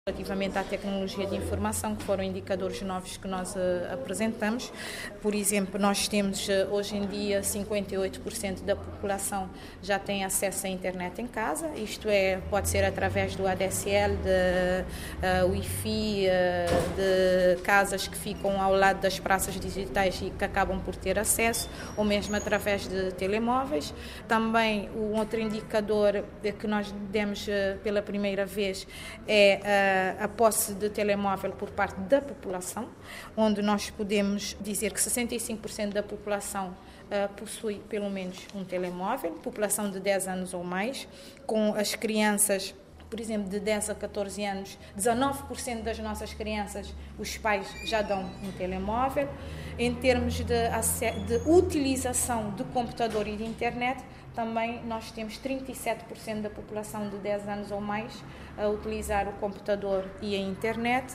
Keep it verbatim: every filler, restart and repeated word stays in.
Relativamente à tecnologia de informação, que foram indicadores novos que nós uh, apresentamos. Por exemplo, nós temos uh, hoje em dia cinquenta e oito por cento da população já tem acesso à internet em casa, isto é, pode ser através do A D S L, de uh, Wi-Fi, uh, de casas que ficam ao lado das praças digitais e que acabam por ter acesso, ou mesmo através de telemóveis. Também um outro indicador que nós demos uh, pela primeira vez é uh, a posse de telemóvel por parte da população, onde nós podemos dizer que sessenta e cinco por cento da população uh, possui pelo menos um telemóvel, população de dez anos ou mais, com as crianças, por exemplo, de dez a catorze anos, dezanove por cento das nossas crianças, os pais já dão um telemóvel. Em termos de, de utilização de computador e de internet, também nós temos trinta e sete por cento da população de dez anos ou mais a utilizar o computador e a internet.